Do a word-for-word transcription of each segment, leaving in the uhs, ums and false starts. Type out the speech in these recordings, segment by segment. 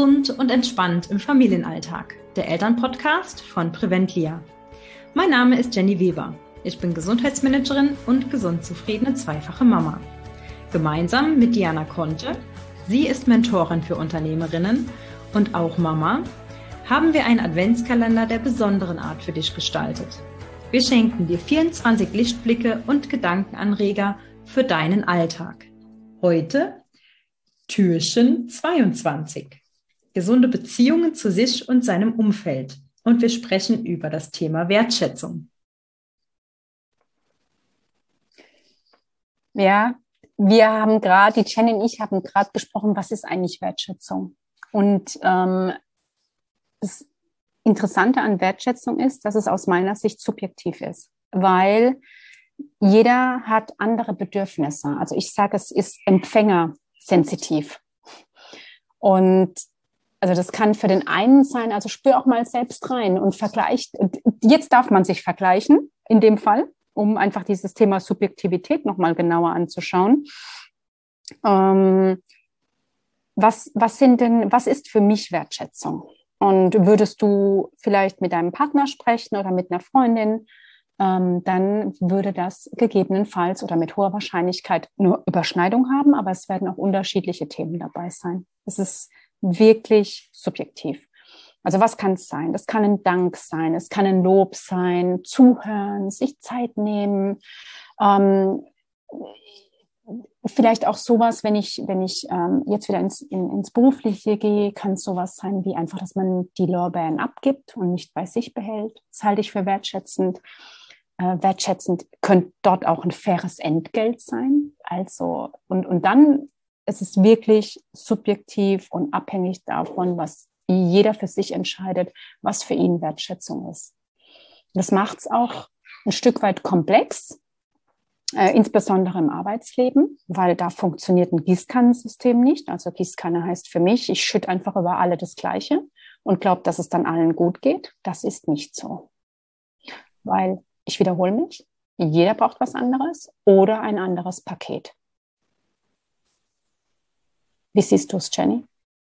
Gesund und entspannt im Familienalltag. Der Elternpodcast von Preventlia. Mein Name ist Jenny Weber. Ich bin Gesundheitsmanagerin und gesund zufriedene zweifache Mama. Gemeinsam mit Diana Conte, sie ist Mentorin für Unternehmerinnen und auch Mama, haben wir einen Adventskalender der besonderen Art für dich gestaltet. Wir schenken dir vierundzwanzig Lichtblicke und Gedankenanreger für deinen Alltag. Heute Türchen zweiundzwanzig. Gesunde Beziehungen zu sich und seinem Umfeld. Und wir sprechen über das Thema Wertschätzung. Ja, wir haben gerade, die Jenny und ich haben gerade besprochen, was ist eigentlich Wertschätzung? Und ähm, das Interessante an Wertschätzung ist, dass es aus meiner Sicht subjektiv ist, weil jeder hat andere Bedürfnisse. Also ich sage, es ist empfängersensitiv. Und also das kann für den einen sein, also spür auch mal selbst rein und vergleicht. Jetzt darf man sich vergleichen, in dem Fall, um einfach dieses Thema Subjektivität nochmal genauer anzuschauen. Ähm, was, was sind denn, was ist für mich Wertschätzung? Und würdest du vielleicht mit deinem Partner sprechen oder mit einer Freundin, ähm, dann würde das gegebenenfalls oder mit hoher Wahrscheinlichkeit nur Überschneidung haben, aber es werden auch unterschiedliche Themen dabei sein. Es ist wirklich subjektiv. Also was kann es sein? Das kann ein Dank sein, es kann ein Lob sein, zuhören, sich Zeit nehmen, ähm, vielleicht auch sowas, wenn ich, wenn ich ähm, jetzt wieder ins, in, ins Berufliche gehe, kann es sowas sein wie einfach, dass man die Lorbeeren abgibt und nicht bei sich behält. Das halte ich für wertschätzend. Äh, wertschätzend könnte dort auch ein faires Entgelt sein. Also, und, und dann ist es wirklich subjektiv und abhängig davon, was jeder für sich entscheidet, was für ihn Wertschätzung ist. Das macht es auch ein Stück weit komplex, äh, insbesondere im Arbeitsleben, weil da funktioniert ein Gießkannensystem nicht. Also Gießkanne heißt für mich, ich schütte einfach über alle das Gleiche und glaube, dass es dann allen gut geht. Das ist nicht so. Weil, ich wiederhole mich, jeder braucht was anderes oder ein anderes Paket. Wie siehst du es, Jenny?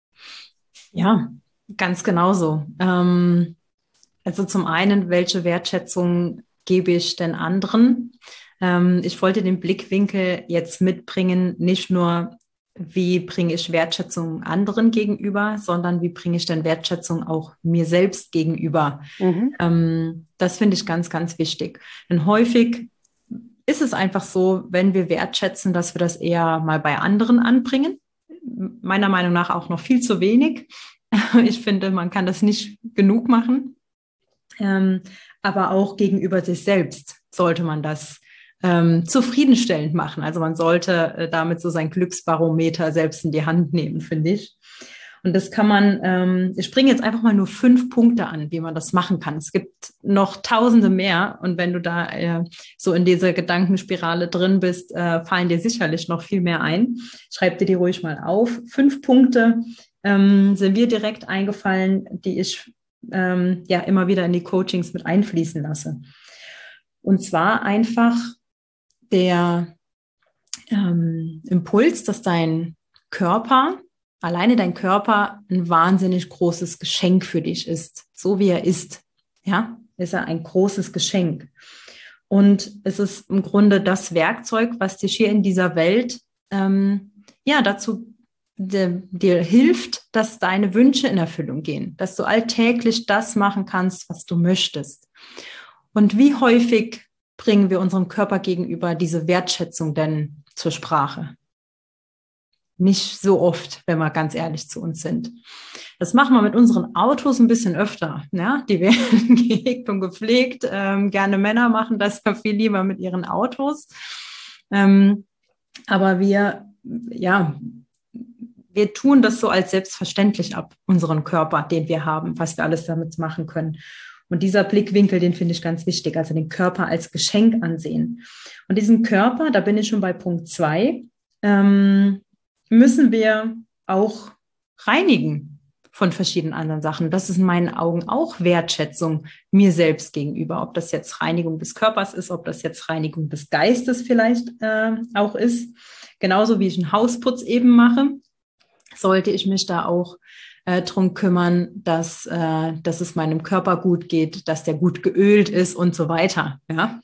Ja, ganz genauso. Ähm, also zum einen, welche Wertschätzung gebe ich den anderen? Ähm, ich wollte den Blickwinkel jetzt mitbringen, nicht nur, wie bringe ich Wertschätzung anderen gegenüber, sondern wie bringe ich denn Wertschätzung auch mir selbst gegenüber? Mhm. Ähm, das finde ich ganz, ganz wichtig. Denn häufig ist es einfach so, wenn wir wertschätzen, dass wir das eher mal bei anderen anbringen. Meiner Meinung nach auch noch viel zu wenig. Ich finde, man kann das nicht genug machen. Ähm, aber auch gegenüber sich selbst sollte man das ähm, zufriedenstellend machen. Also man sollte äh, damit so sein Glücksbarometer selbst in die Hand nehmen, finde ich. Und das kann man, ähm, ich bringe jetzt einfach mal nur fünf Punkte an, wie man das machen kann. Es gibt noch tausende mehr. Und wenn du da äh, so in dieser Gedankenspirale drin bist, äh, fallen dir sicherlich noch viel mehr ein. Schreib dir die ruhig mal auf. Fünf Punkte ähm, sind mir direkt eingefallen, die ich ähm, ja immer wieder in die Coachings mit einfließen lasse. Und zwar einfach der ähm, Impuls, dass dein Körper, alleine dein Körper ein wahnsinnig großes Geschenk für dich ist. So wie er ist, ja, ist er ein großes Geschenk. Und es ist im Grunde das Werkzeug, was dich hier in dieser Welt ähm, ja dazu dir, dir hilft, dass deine Wünsche in Erfüllung gehen, dass du alltäglich das machen kannst, was du möchtest. Und wie häufig bringen wir unserem Körper gegenüber diese Wertschätzung denn zur Sprache? Nicht so oft, wenn wir ganz ehrlich zu uns sind. Das machen wir mit unseren Autos ein bisschen öfter. Ja? Die werden gehegt und gepflegt. Ähm, gerne Männer machen das ja viel lieber mit ihren Autos. Ähm, aber wir, ja, wir tun das so als selbstverständlich ab, unseren Körper, den wir haben, was wir alles damit machen können. Und dieser Blickwinkel, den finde ich ganz wichtig, also den Körper als Geschenk ansehen. Und diesen Körper, da bin ich schon bei Punkt zwei, ähm, müssen wir auch reinigen von verschiedenen anderen Sachen. Das ist in meinen Augen auch Wertschätzung mir selbst gegenüber. Ob das jetzt Reinigung des Körpers ist, ob das jetzt Reinigung des Geistes vielleicht äh, auch ist. Genauso wie ich einen Hausputz eben mache, sollte ich mich da auch äh, drum kümmern, dass, äh, dass es meinem Körper gut geht, dass der gut geölt ist und so weiter. Ja?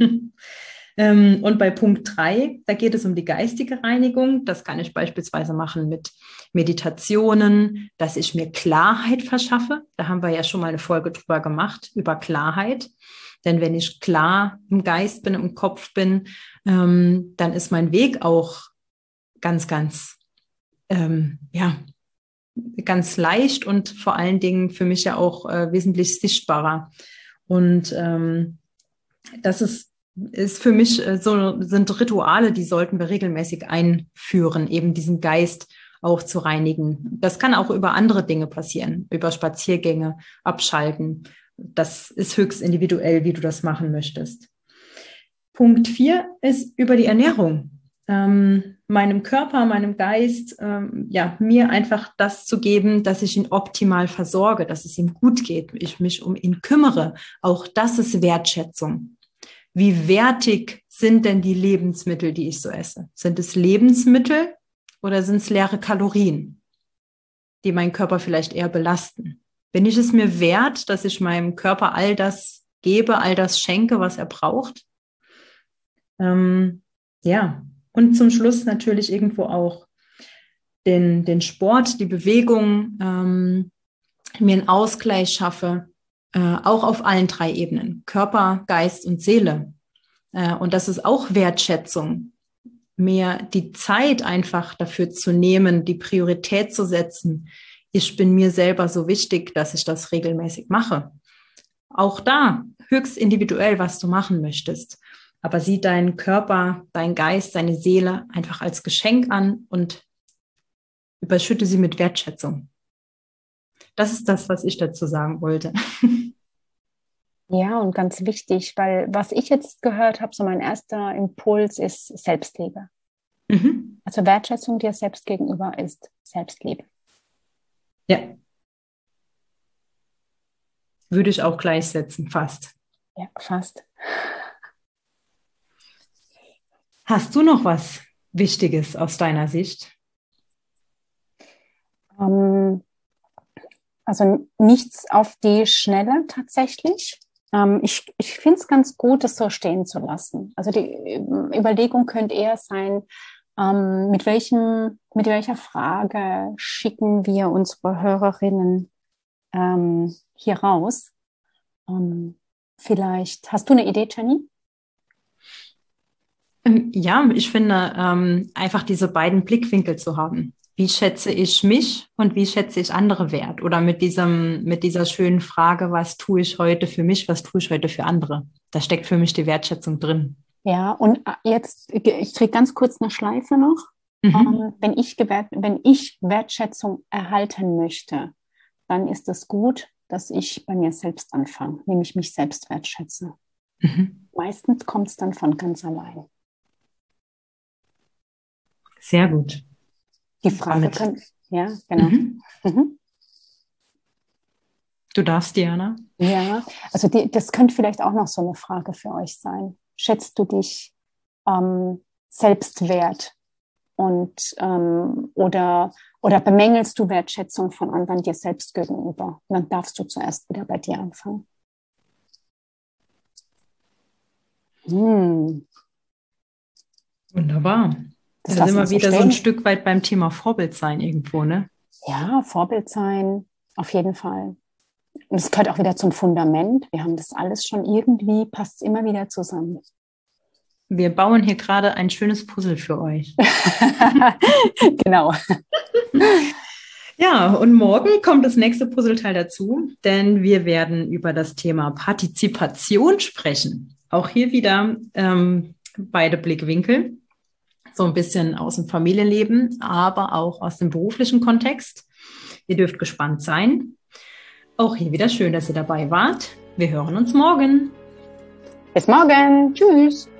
ähm, und bei Punkt drei, da geht es um die geistige Reinigung. Das kann ich beispielsweise machen mit Meditationen, dass ich mir Klarheit verschaffe. Da haben wir ja schon mal eine Folge drüber gemacht, über Klarheit. Denn wenn ich klar im Geist bin, im Kopf bin, ähm, dann ist mein Weg auch ganz, ganz, ähm, ja, ganz leicht und vor allen Dingen für mich ja auch äh, wesentlich sichtbarer. Und ähm, das ist, ist für mich äh, so, sind Rituale, die sollten wir regelmäßig einführen, eben diesen Geist auch zu reinigen. Das kann auch über andere Dinge passieren, über Spaziergänge, abschalten. Das ist höchst individuell, wie du das machen möchtest. Punkt vier ist über die Ernährung. Ähm, meinem Körper, meinem Geist, ähm, ja, mir einfach das zu geben, dass ich ihn optimal versorge, dass es ihm gut geht, ich mich um ihn kümmere. Auch das ist Wertschätzung. Wie wertig sind denn die Lebensmittel, die ich so esse? Sind es Lebensmittel oder sind es leere Kalorien, die meinen Körper vielleicht eher belasten? Bin ich es mir wert, dass ich meinem Körper all das gebe, all das schenke, was er braucht? Ähm, ja, und zum Schluss natürlich irgendwo auch den, den Sport, die Bewegung, ähm, mir einen Ausgleich schaffe, äh, auch auf allen drei Ebenen, Körper, Geist und Seele. Äh, und das ist auch Wertschätzung, mir die Zeit einfach dafür zu nehmen, die Priorität zu setzen. Ich bin mir selber so wichtig, dass ich das regelmäßig mache. Auch da höchst individuell, was du machen möchtest. Aber sieh deinen Körper, deinen Geist, deine Seele einfach als Geschenk an und überschütte sie mit Wertschätzung. Das ist das, was ich dazu sagen wollte. Ja, und ganz wichtig, weil was ich jetzt gehört habe, so mein erster Impuls ist Selbstliebe. Mhm. Also Wertschätzung dir selbst gegenüber ist Selbstliebe. Ja. Würde ich auch gleichsetzen, fast. Ja, fast. Hast du noch was Wichtiges aus deiner Sicht? Ähm, also nichts auf die Schnelle tatsächlich. Ähm, ich ich finde es ganz gut, das so stehen zu lassen. Also die Überlegung könnte eher sein, ähm, mit welchem, mit welcher Frage schicken wir unsere Hörerinnen ähm, hier raus? Ähm, vielleicht, hast du eine Idee, Jenny? Ja, ich finde, ähm, einfach diese beiden Blickwinkel zu haben. Wie schätze ich mich und wie schätze ich andere wert? Oder mit diesem, mit dieser schönen Frage, was tue ich heute für mich, was tue ich heute für andere? Da steckt für mich die Wertschätzung drin. Ja, und jetzt, ich kriege ganz kurz eine Schleife noch. Mhm. Ähm, wenn ich gewährt, wenn ich Wertschätzung erhalten möchte, dann ist es gut, dass ich bei mir selbst anfange, nämlich mich selbst wertschätze. Mhm. Meistens kommt es dann von ganz allein. Sehr gut. Die Frage kann, ja, genau. Mhm. Mhm. Du darfst, Diana. Ja, also die, das könnte vielleicht auch noch so eine Frage für euch sein. Schätzt du dich ähm, selbst wert? Und, ähm, oder, oder bemängelst du Wertschätzung von anderen dir selbst gegenüber? Und dann darfst du zuerst wieder bei dir anfangen. Hm. Wunderbar. Das da sind wir wieder so, so ein Stück weit beim Thema Vorbild sein irgendwo, ne? Ja, Vorbild sein, auf jeden Fall. Und es gehört auch wieder zum Fundament. Wir haben das alles schon irgendwie, passt es immer wieder zusammen. Wir bauen hier gerade ein schönes Puzzle für euch. Genau. Ja, und morgen kommt das nächste Puzzleteil dazu, denn wir werden über das Thema Partizipation sprechen. Auch hier wieder ähm, beide Blickwinkel. So ein bisschen aus dem Familienleben, aber auch aus dem beruflichen Kontext. Ihr dürft gespannt sein. Auch hier wieder schön, dass ihr dabei wart. Wir hören uns morgen. Bis morgen. Tschüss.